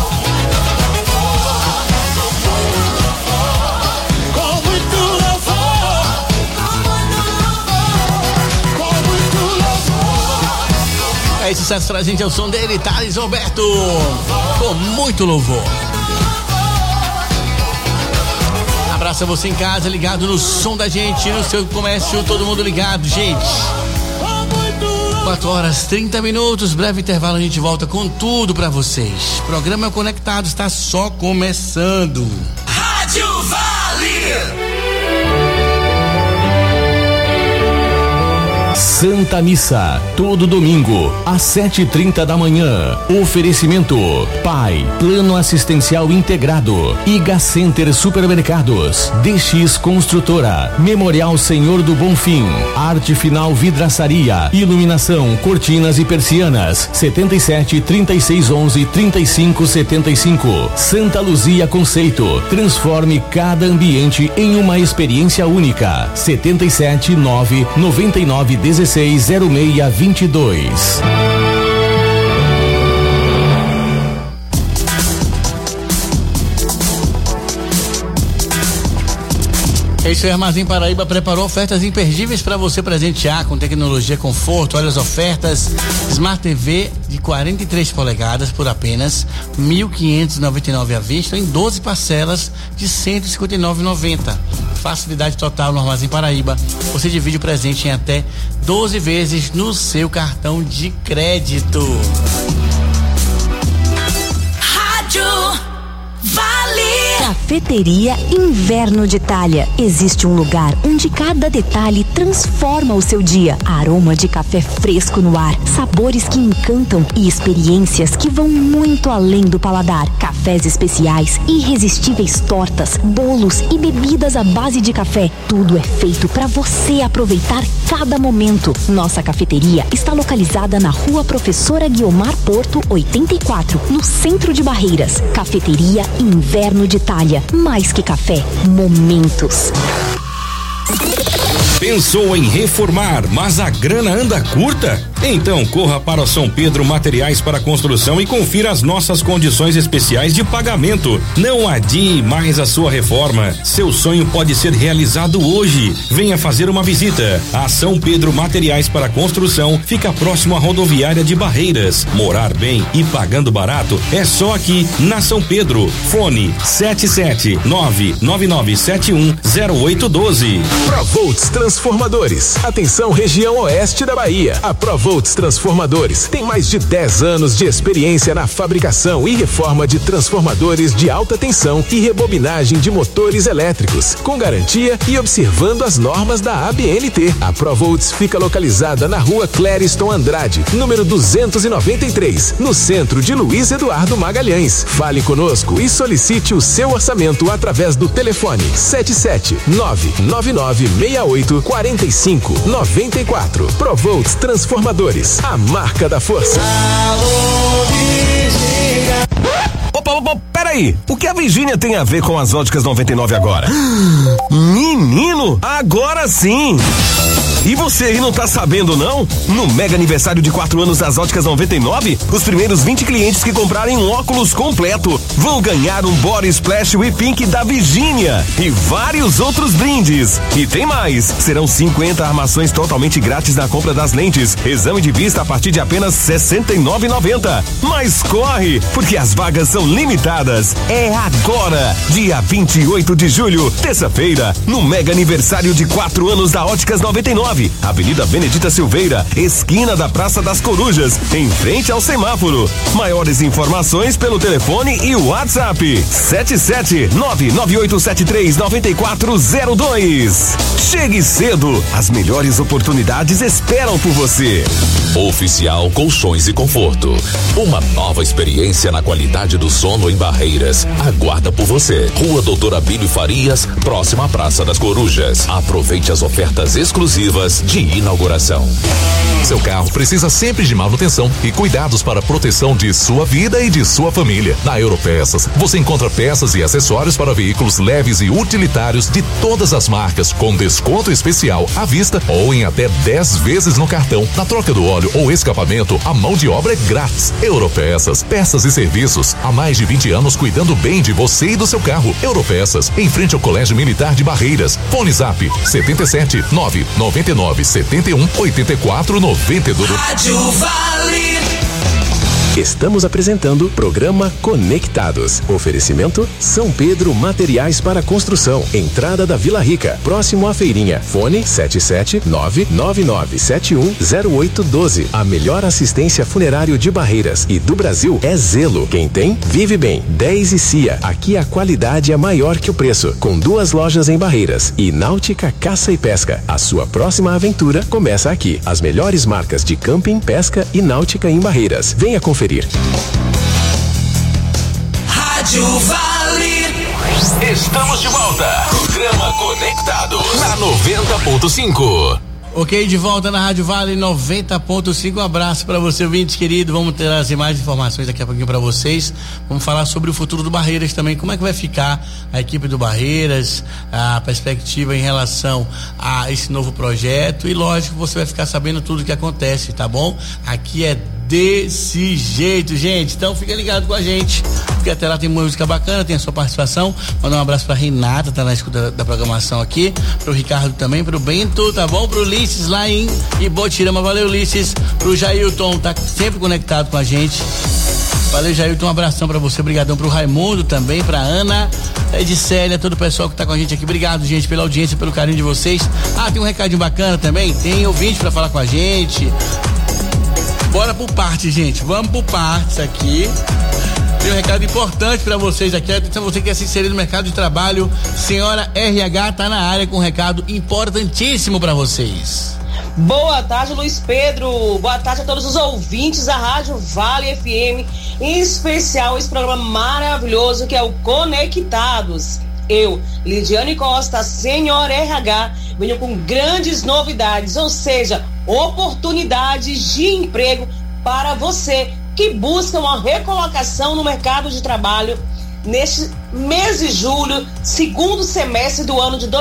S2: Com muito louvor.
S1: Esse sucesso pra gente é o som dele, Thales Roberto, com muito louvor. Abraço a você em casa, ligado no som da gente, no seu comércio, todo mundo ligado, gente. 4h30, breve intervalo, a gente volta com tudo pra vocês. Programa Conectado está só começando.
S9: Rádio Vale.
S3: Santa Missa, todo domingo, às 7h30 da manhã. Oferecimento: PAI, Plano Assistencial Integrado, Iga Center Supermercados, DX Construtora, Memorial Senhor do Bonfim, Arte Final Vidraçaria, Iluminação, Cortinas e Persianas, 77 36 11 35 75. Santa Luzia Conceito, transforme cada ambiente em uma experiência única. 77 9 99 16 0622.
S1: Esse Armazém Paraíba preparou ofertas imperdíveis para você presentear com tecnologia, conforto. Olha as ofertas: Smart TV de 43 polegadas por apenas R$ 1.599 à vista em 12 parcelas de R$ 159,90. Facilidade total no Armazém Paraíba. Você divide o presente em até 12 vezes no seu cartão de crédito.
S9: Rádio Vale.
S16: Cafeteria Inverno de Itália. Existe um lugar onde cada detalhe transforma o seu dia. Aroma de café fresco no ar, sabores que encantam e experiências que vão muito além do paladar. Cafés especiais, irresistíveis tortas, bolos e bebidas à base de café. Tudo é feito para você aproveitar cada momento. Nossa cafeteria está localizada na Rua Professora Guiomar Porto, 84, no centro de Barreiras. Cafeteria Inverno de Itália. Mais que café, momentos.
S7: Pensou em reformar, mas a grana anda curta? Então corra para São Pedro Materiais para Construção e confira as nossas condições especiais de pagamento. Não adie mais a sua reforma. Seu sonho pode ser realizado hoje. Venha fazer uma visita. A São Pedro Materiais para Construção fica próximo à rodoviária de Barreiras. Morar bem e pagando barato é só aqui na São Pedro. Fone 77999710812.
S6: Provolts Transformadores. Atenção, região oeste da Bahia. A Provolts Transformadores tem mais de 10 anos de experiência na fabricação e reforma de transformadores de alta tensão e rebobinagem de motores elétricos, com garantia e observando as normas da ABNT. A Provolts fica localizada na Rua Clériston Andrade, número 293, no centro de Luiz Eduardo Magalhães. Fale conosco e solicite o seu orçamento através do telefone 77999684594. Provolts Transformadores, a marca da força.
S17: Opa, peraí, o que a Virgínia tem a ver com as óticas 99 agora? Menino, agora sim! E você aí não tá sabendo não? No mega aniversário de 4 anos das Óticas 99, os primeiros 20 clientes que comprarem um óculos completo vão ganhar um Body Splash We Pink da Virgínia e vários outros brindes. E tem mais, serão 50 armações totalmente grátis na compra das lentes. Exame de vista a partir de apenas R$ 69,90. Mas corre, porque as vagas são limitadas. É agora, dia 28 de julho, terça-feira, no mega aniversário de 4 anos da Óticas 99. Avenida Benedita Silveira, esquina da Praça das Corujas, em frente ao semáforo. Maiores informações pelo telefone e o WhatsApp 77998739402. Chegue cedo, as melhores oportunidades esperam por você.
S3: Oficial Colchões e Conforto. Uma nova experiência na qualidade do sono em Barreiras. Aguarda por você. Rua Doutor Abílio Farias, próxima à Praça das Corujas. Aproveite as ofertas exclusivas de inauguração.
S6: Seu carro precisa sempre de manutenção e cuidados para a proteção de sua vida e de sua família. Na Europeças, você encontra peças e acessórios para veículos leves e utilitários de todas as marcas, com desconto especial à vista ou em até 10 vezes no cartão. Na troca do óleo ou escapamento, a mão de obra é grátis. Europeças, peças e serviços. Há mais de 20 anos cuidando bem de você e do seu carro. Europeças, em frente ao Colégio Militar de Barreiras. Fone Zap 77 999 71 84 92.
S9: Rádio Vale.
S3: Estamos apresentando programa Conectados. Oferecimento São Pedro Materiais para Construção. Entrada da Vila Rica, próximo à feirinha. Fone 77999710812. A melhor assistência funerário de Barreiras e do Brasil é Zelo. Quem tem, vive bem. 10 e Cia. Aqui a qualidade é maior que o preço. Com 2 lojas em Barreiras. E Náutica Caça e Pesca. A sua próxima aventura começa aqui. As melhores marcas de camping, pesca e náutica em Barreiras. Venha conferir.
S9: Rádio Vale.
S3: Estamos de volta. Programa Conectados na 90.5.
S1: Ok, de volta na Rádio Vale 90.5. Um abraço para você, ouvinte querido. Vamos trazer mais informações daqui a pouquinho para vocês. Vamos falar sobre o futuro do Barreiras também. Como é que vai ficar a equipe do Barreiras, a perspectiva em relação a esse novo projeto. E lógico, você vai ficar sabendo tudo o que acontece, tá bom? Aqui é desse jeito, gente. Então fica ligado com a gente, porque até lá tem música bacana, tem a sua participação. Mandar um abraço pra Renata, tá na escuta da programação aqui, pro Ricardo também, pro Bento, tá bom? Pro Ulisses lá em Ibotirama, valeu Ulisses. Pro Jailton, tá sempre conectado com a gente. Valeu, Jailton, um abração pra você, obrigadão pro Raimundo também, pra Ana, Edicélia, todo o pessoal que tá com a gente aqui. Obrigado, gente, pela audiência, pelo carinho de vocês. Ah, tem um recadinho bacana também, tem ouvinte pra falar com a gente. Bora por partes, gente. Vamos por partes aqui. Tem um recado importante para vocês aqui. Atenção, você que quer se inserir no mercado de trabalho. Senhora RH tá na área com um recado importantíssimo para vocês.
S18: Boa tarde, Luiz Pedro. Boa tarde a todos os ouvintes da Rádio Vale FM. Em especial esse programa maravilhoso que é o Conectados. Eu, Lidiane Costa, Senhora RH, venho com grandes novidades, ou seja, oportunidades de emprego para você que busca uma recolocação no mercado de trabalho neste mês de julho, segundo semestre do ano de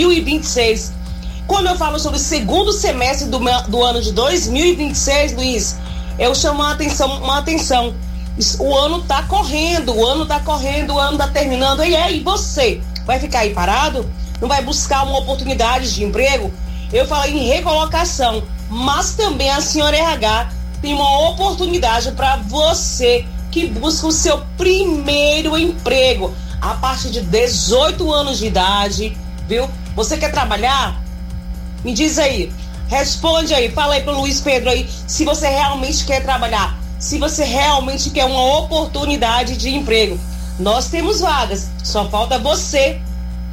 S18: 2026. Quando eu falo sobre o segundo semestre do ano de 2026, Luiz, eu chamo uma atenção. O ano tá correndo, o ano tá terminando. E aí, você vai ficar aí parado? Não vai buscar uma oportunidade de emprego? Eu falei em recolocação, mas também a senhora RH tem uma oportunidade para você que busca o seu primeiro emprego a partir de 18 anos de idade, viu? Você quer trabalhar? Me diz aí, responde aí, fala aí pro Luiz Pedro aí, se você realmente quer trabalhar, se você realmente quer uma oportunidade de emprego. Nós temos vagas, só falta você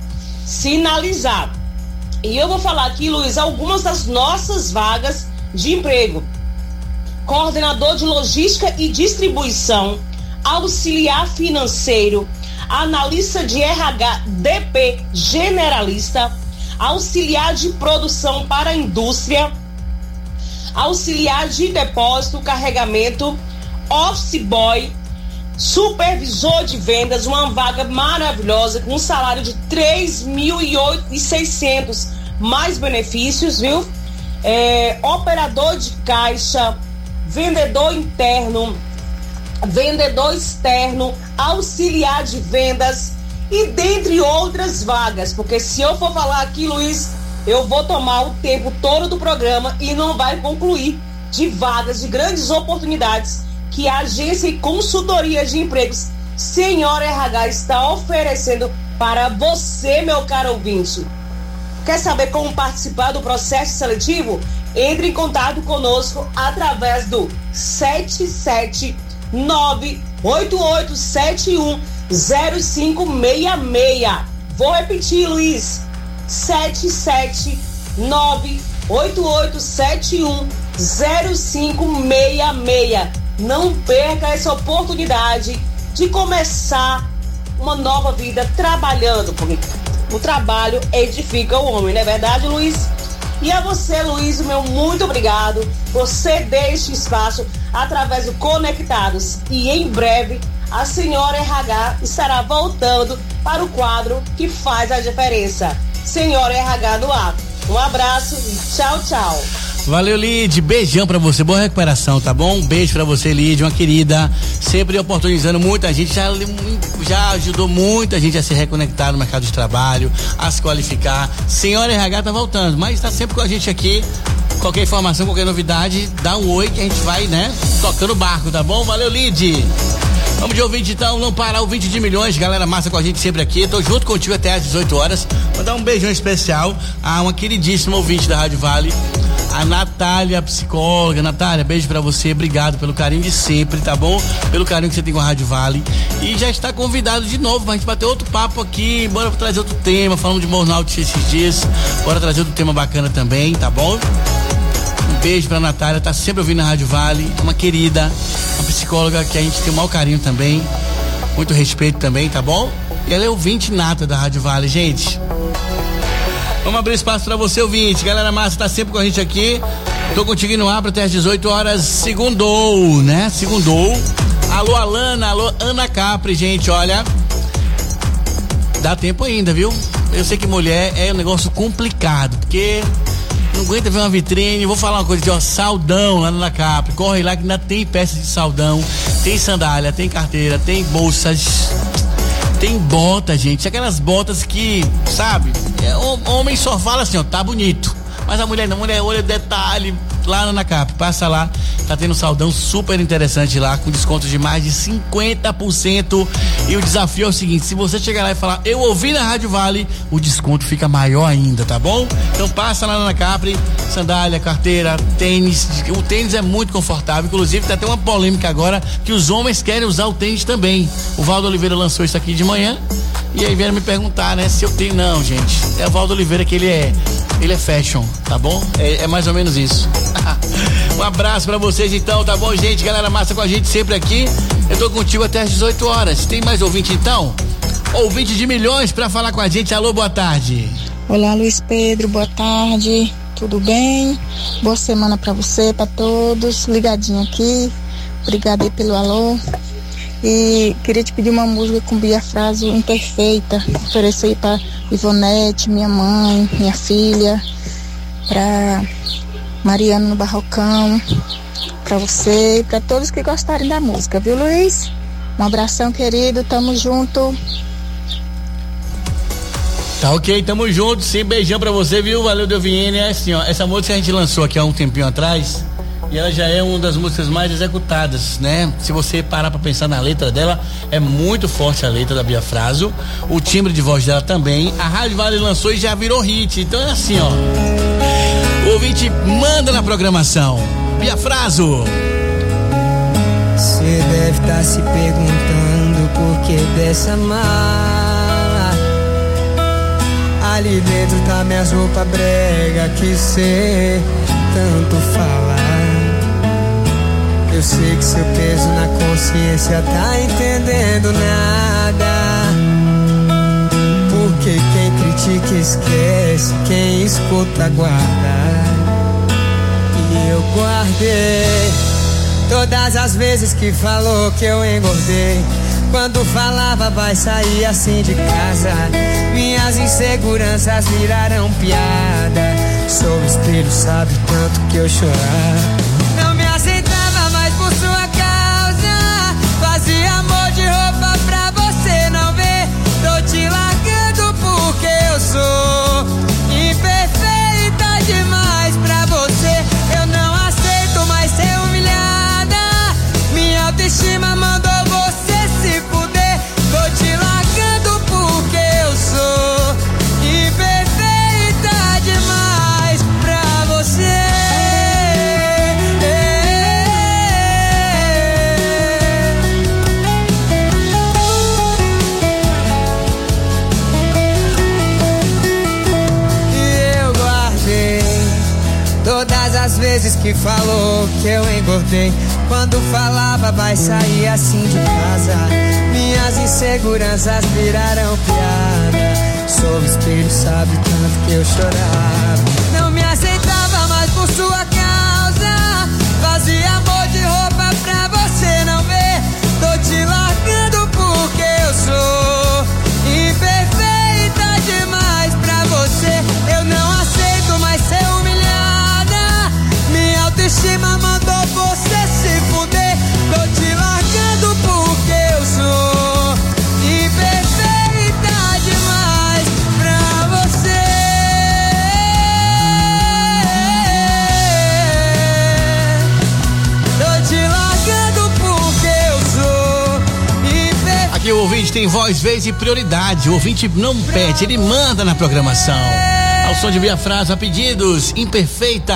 S18: sinalizar. E eu vou falar aqui, Luiz, algumas das nossas vagas de emprego: coordenador de logística e distribuição, auxiliar financeiro, analista de RH DP generalista, auxiliar de produção para a indústria, auxiliar de depósito, carregamento, office boy, supervisor de vendas, uma vaga maravilhosa com um salário de 3.600, mais benefícios, viu? operador de caixa, vendedor interno, vendedor externo, auxiliar de vendas e dentre outras vagas, porque se eu for falar aqui, Luiz, eu vou tomar o tempo todo do programa e não vai concluir de vagas, de grandes oportunidades que a agência e consultoria de empregos Senhor RH está oferecendo para você, meu caro ouvinte. Quer saber como participar do processo seletivo? Entre em contato conosco através do 77988710566. Vou repetir, Luiz. 77988710566. Não perca essa oportunidade de começar uma nova vida trabalhando, porque o trabalho edifica o homem, não é verdade, Luiz? E a você, Luiz, meu muito obrigado por ceder este espaço através do Conectados. E em breve a senhora RH estará voltando para o quadro que faz a diferença. Senhora RH no ar. Um abraço e tchau, tchau.
S1: Valeu, Lid, beijão pra você, boa recuperação, tá bom? Um beijo pra você, Lid, uma querida, sempre oportunizando muita gente, já ajudou muita gente a se reconectar no mercado de trabalho, a se qualificar. Senhora RH tá voltando, mas tá sempre com a gente aqui. Qualquer informação, qualquer novidade, dá um oi que a gente vai, né, tocando o barco, tá bom? Valeu, Lid. Vamos de ouvinte então, não parar, ouvinte de milhões, galera massa com a gente sempre aqui, tô junto contigo até às 18 horas, vou dar um beijão especial a uma queridíssima ouvinte da Rádio Vale, a Natália, psicóloga. Natália, beijo pra você, obrigado pelo carinho de sempre, tá bom? Pelo carinho que você tem com a Rádio Vale, e já está convidado de novo pra gente bater outro papo aqui, bora trazer outro tema, falando de burnout esses dias, bora trazer outro tema bacana também, tá bom? Um beijo pra Natália, tá sempre ouvindo a Rádio Vale, uma querida, uma psicóloga que a gente tem o maior carinho também, muito respeito também, tá bom? E ela é ouvinte nata da Rádio Vale, gente. Vamos abrir espaço pra você, ouvinte. Galera massa, tá sempre com a gente aqui. Tô contigo no ar até às 18 horas. Segundou, né? Segundou. Alô, Alana, alô, Ana Capri, gente, olha. Dá tempo ainda, viu? Eu sei que mulher é um negócio complicado, porque não aguenta ver uma vitrine. Vou falar uma coisa aqui, ó, saldão lá na Capri. Corre lá que ainda tem peças de saldão, tem sandália, tem carteira, tem bolsas, tem bota, gente. Aquelas botas que, sabe, homem só fala assim, ó, tá bonito. Mas a mulher não, mulher olha detalhe lá na Cap, passa lá, tá tendo um saldão super interessante lá, com desconto de mais de 50%. E o desafio é o seguinte: se você chegar lá e falar, eu ouvi na Rádio Vale, o desconto fica maior ainda, tá bom? Então passa lá na Capri, sandália, carteira, tênis. O tênis é muito confortável, inclusive tá até uma polêmica agora que os homens querem usar o tênis também. O Valdo Oliveira lançou isso aqui de manhã, e aí vieram me perguntar, né, se eu tenho. Não, gente, é o Valdo Oliveira que ele é fashion, tá bom? É mais ou menos isso. Um abraço pra vocês então, tá bom, gente? Galera massa com a gente sempre aqui. Eu tô contigo até às 18 horas. Tem mais ouvinte então? Ouvinte de milhões pra falar com a gente. Alô, boa tarde.
S19: Olá, Luiz Pedro, boa tarde. Tudo bem? Boa semana pra você, pra todos. Ligadinho aqui. Obrigada aí pelo alô. E queria te pedir uma música com Bia Fraso, Imperfeita. Oferecer aí pra Ivonete, minha mãe, minha filha, pra Mariana no Barrocão, pra você e pra todos que gostarem da música, viu, Luiz? Um abração, querido, tamo junto.
S1: Tá ok, tamo junto, sim, beijão pra você, viu? Valeu, Delviene. É assim, ó, essa música a gente lançou aqui há um tempinho atrás, e ela já é uma das músicas mais executadas, né? Se você parar pra pensar na letra dela, é muito forte a letra da Bia Fraso, o timbre de voz dela também. A Rádio Vale lançou e já virou hit, então é assim, ó. O ouvinte manda na programação. Bia Fraso.
S11: Você deve estar se perguntando por que dessa mala. Ali dentro tá minhas roupas brega que cê tanto fala. Eu sei que seu peso na consciência tá entendendo nada. Porque quem critica esquece, quem escuta guarda. E eu guardei todas as vezes que falou que eu engordei. Quando falava vai sair assim de casa, minhas inseguranças viraram piada. Sou espelho, sabe tanto que eu chorava. Não me aceitava mais por sua causa. Fazia amor de roupa pra você não ver. Tô te largando porque eu sou imperfeita demais pra você. Eu não aceito mais ser humilhada. Minha autoestima mandou você se fuder. Tô te largando porque eu sou imperfeita demais pra você. E eu guardei todas as vezes que falou que eu engordei. Quando falava vai sair assim de casa. Minhas inseguranças viraram piada. Sou espelho, sabe tanto que eu chorava. Não me aceitava mais por sua causa. Fazia amor de roupa pra você não ver. Tô te largando porque eu sou imperfeita demais pra você. Eu não aceito mais ser humilhada. Minha autoestima mandou você se fuder. Tô te largando porque eu sou imperfeita demais pra você. Tô te largando porque eu sou imperfeita.
S1: Aqui o ouvinte tem voz, vez e prioridade. O ouvinte não pede, ele manda na programação. Ao som de Bia Frasa, pedidos, imperfeita.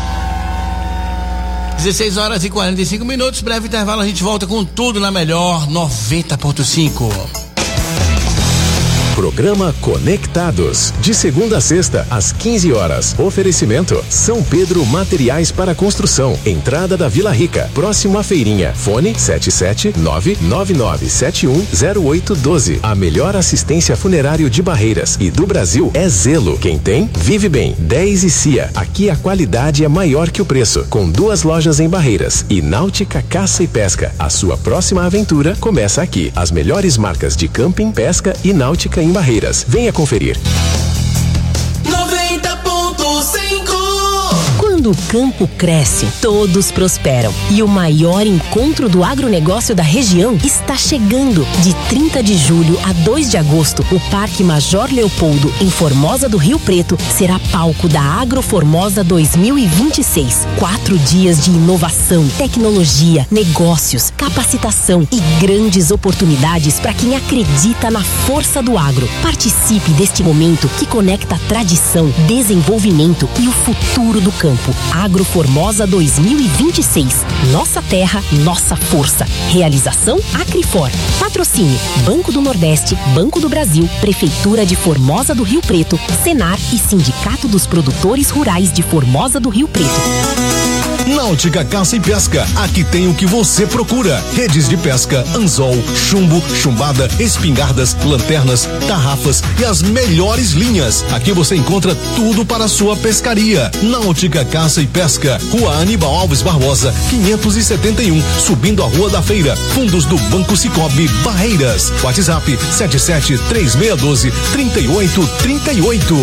S1: 16 horas e 45 minutos, breve intervalo, a gente volta com tudo na melhor 90.5.
S3: Programa Conectados, de segunda a sexta, às 15 horas. Oferecimento: São Pedro Materiais para Construção, entrada da Vila Rica, próximo à feirinha. Fone 77999710812. A melhor assistência funerária de Barreiras e do Brasil é Zelo. Quem tem, vive bem. 10 e Cia. Aqui a qualidade é maior que o preço. Com 2 lojas em Barreiras. E Náutica Caça e Pesca. A sua próxima aventura começa aqui. As melhores marcas de camping, pesca e náutica em Barreiras. Venha conferir.
S9: 90.5.
S16: Quando o campo cresce, todos prosperam. E o maior encontro do agronegócio da região está chegando. De 30 de julho a 2 de agosto, o Parque Major Leopoldo, em Formosa do Rio Preto, será palco da Agroformosa 2026. 4 dias de inovação, tecnologia, negócios, capacitação e grandes oportunidades para quem acredita na força do agro. Participe deste momento que conecta tradição, desenvolvimento e o futuro do campo. Agroformosa 2026. Nossa terra, nossa força. Realização Acrifor. Patrocínio Banco do Nordeste, Banco do Brasil, Prefeitura de Formosa do Rio Preto, Senar e Sindicato dos Produtores Rurais de Formosa do Rio Preto.
S6: Náutica Caça e Pesca, aqui tem o que você procura: redes de pesca, anzol, chumbo, chumbada, espingardas, lanternas, tarrafas e as melhores linhas. Aqui você encontra tudo para a sua pescaria. Náutica Caça e Pesca, Rua Aníbal Alves Barbosa, 571, subindo a Rua da Feira, fundos do Banco Cicobi, Barreiras. WhatsApp 7736123838.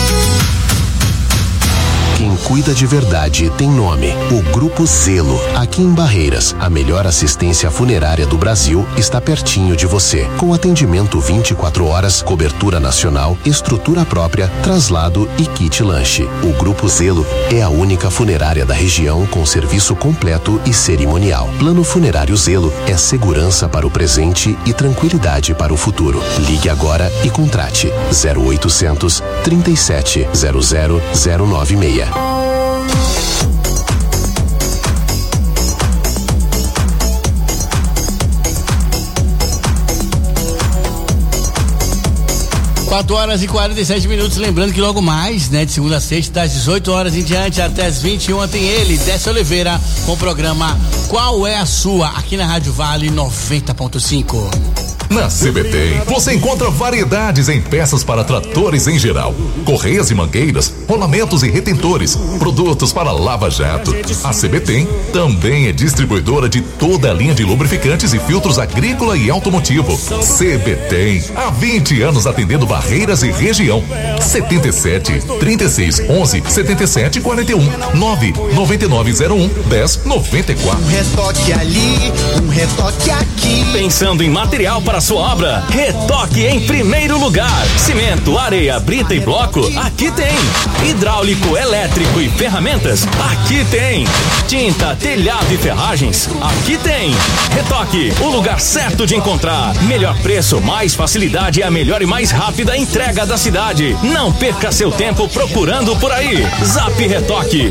S3: Quem cuida de verdade tem nome: o Grupo Zelo. Aqui em Barreiras, a melhor assistência funerária do Brasil está pertinho de você. Com atendimento 24 horas, cobertura nacional, estrutura própria, traslado e kit lanche. O Grupo Zelo é a única funerária da região com serviço completo e cerimonial. Plano Funerário Zelo é segurança para o presente e tranquilidade para o futuro. Ligue agora e contrate 0800 37 00096.
S1: Quatro horas e 47 minutos, lembrando que logo mais, né, de segunda a sexta, das 18 horas em diante até as 21, tem ele, Décio Oliveira, com o programa Qual é a Sua, aqui na Rádio Vale 90.5.
S20: Na CBTEM, você encontra variedades em peças para tratores em geral, correias e mangueiras, rolamentos e retentores, produtos para lava-jato. A CBTEM também é distribuidora de toda a linha de lubrificantes e filtros agrícola e automotivo. CBTEM, há 20 anos atendendo Barreiras e região. 77 36 11 77 41 9 9901 10 94.
S21: Um retoque ali, um retoque aqui.
S17: Pensando em material para sua obra? Retoque em primeiro lugar. Cimento, areia, brita e bloco? Aqui tem. Hidráulico, elétrico e ferramentas? Aqui tem. Tinta, telhado e ferragens? Aqui tem. Retoque, o lugar certo de encontrar. Melhor preço, mais facilidade e a melhor e mais rápida entrega da cidade. Não perca seu tempo procurando por aí. Zap Retoque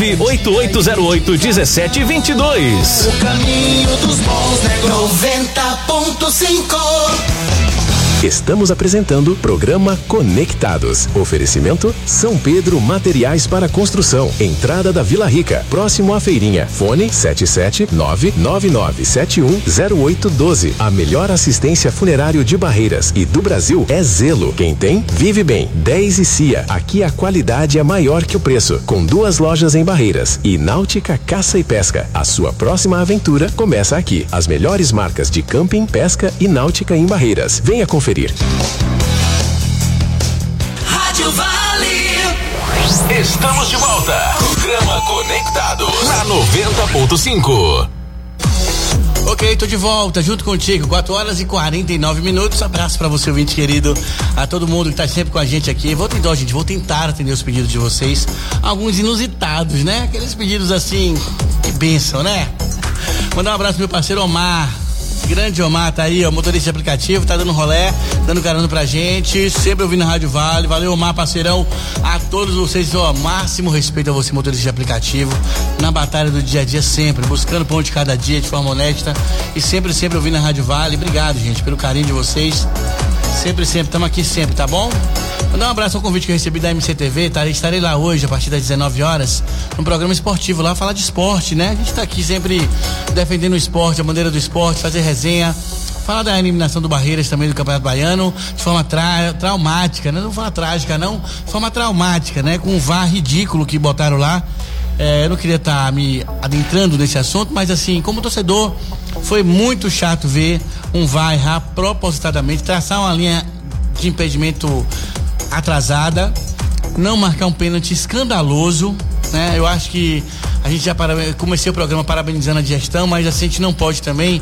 S17: 988081722.
S21: O caminho dos bons negócios. 90.5.
S3: Estamos apresentando programa Conectados. Oferecimento São Pedro Materiais para Construção. Entrada da Vila Rica, próximo à feirinha. Fone 77999710812. A melhor assistência funerário de Barreiras e do Brasil é Zelo. Quem tem, vive bem. 10 e Cia. Aqui a qualidade é maior que o preço. Com 2 lojas em Barreiras. E Náutica Caça e Pesca. A sua próxima aventura começa aqui. As melhores marcas de camping, pesca e náutica em Barreiras. Venha conferir.
S9: Rádio Vale.
S20: Estamos de volta. Programa Conectados na 90.5.
S1: Ok, tô de volta, junto contigo, 4h49. Abraço pra você, ouvinte querido, a todo mundo que tá sempre com a gente aqui. Vou tentar atender os pedidos de vocês, alguns inusitados, né? Aqueles pedidos assim, que bênção, né? Mandar um abraço pro meu parceiro Omar. Grande Omar tá aí, ó, motorista de aplicativo, tá dando rolé, dando carona pra gente, sempre ouvindo a Rádio Vale. Valeu, Omar, parceirão. A todos vocês, ó, máximo respeito a você, motorista de aplicativo, na batalha do dia a dia sempre, buscando pão de cada dia de forma honesta e sempre ouvindo a Rádio Vale. Obrigado, gente, pelo carinho de vocês. Sempre, estamos aqui sempre, tá bom? Mandar um abraço ao convite que eu recebi da MCTV, estarei lá hoje, a partir das 19 horas, num programa esportivo lá, falar de esporte, né? A gente tá aqui sempre defendendo o esporte, a bandeira do esporte, fazer resenha, falar da eliminação do Barreiras também do Campeonato Baiano, de forma traumática, né? Não forma trágica, não, de forma traumática, né? Com um VAR ridículo que botaram lá. Eu não queria estar me adentrando nesse assunto, mas assim, como torcedor, foi muito chato ver um VAR errar propositadamente, traçar uma linha de impedimento atrasada, não marcar um pênalti escandaloso, né? Eu acho que a gente já comecei o programa parabenizando a gestão, mas assim, a gente não pode também,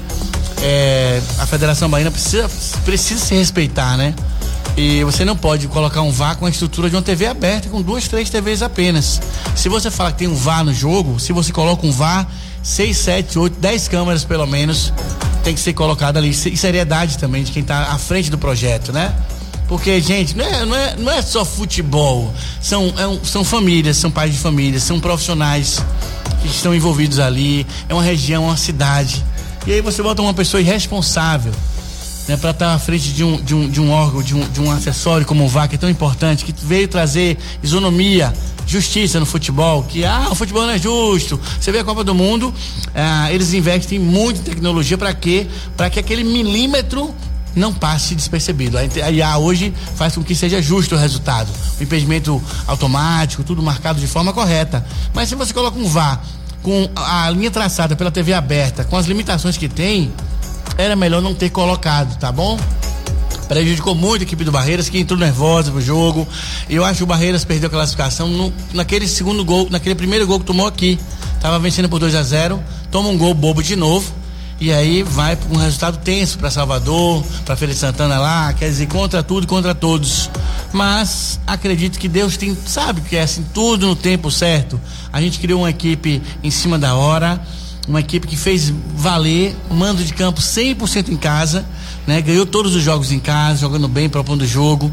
S1: a Federação Baiana precisa se respeitar, né? E você não pode colocar um VAR com a estrutura de uma TV aberta, com 2, 3 TVs apenas. Se você fala que tem um VAR no jogo, se você coloca um VAR, 6, 7, 8, 10 câmeras pelo menos tem que ser colocado ali, e seriedade também de quem tá à frente do projeto, né? Porque, gente, não é só futebol, são famílias, são pais de famílias, são profissionais que estão envolvidos ali, é uma região, uma cidade, e aí você bota uma pessoa irresponsável, né, para estar à frente de um órgão, de um acessório como o VAR, que é tão importante, que veio trazer isonomia, justiça no futebol, que o futebol não é justo. Você vê a Copa do Mundo, eles investem muito em tecnologia para quê? Para que aquele milímetro não passe despercebido. A IA hoje faz com que seja justo o resultado, o impedimento automático, tudo marcado de forma correta. Mas se você coloca um VAR com a linha traçada pela TV aberta, com as limitações que tem, era melhor não ter colocado, tá bom? Prejudicou muito a equipe do Barreiras, que entrou nervosa pro jogo. Eu acho que o Barreiras perdeu a classificação naquele segundo gol, naquele primeiro gol que tomou aqui. Tava vencendo por 2-0, toma um gol bobo de novo. E aí vai com um resultado tenso para Salvador, para Feira de Santana lá, quer dizer, contra tudo e contra todos. Mas acredito que Deus sabe que é assim, tudo no tempo certo. A gente criou uma equipe em cima da hora, uma equipe que fez valer mando de campo 100% em casa, né? Ganhou todos os jogos em casa, jogando bem, propondo o jogo,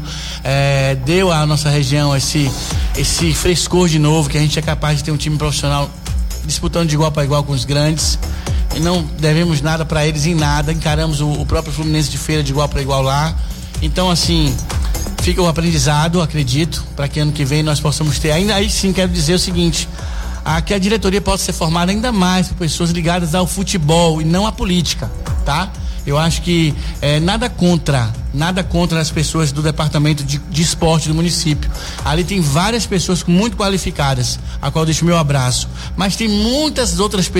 S1: deu à nossa região esse frescor de novo, que a gente é capaz de ter um time profissional disputando de igual para igual com os grandes, e não devemos nada para eles em nada. Encaramos o próprio Fluminense de Feira de igual para igual lá. Então, assim, fica o aprendizado, acredito, para que ano que vem nós possamos ter. Ainda aí sim, quero dizer o seguinte: que a diretoria possa ser formada ainda mais por pessoas ligadas ao futebol e não à política, tá? Eu acho que nada contra as pessoas do departamento de esporte do município. Ali tem várias pessoas muito qualificadas, a qual eu deixo meu abraço. Mas tem muitas outras pessoas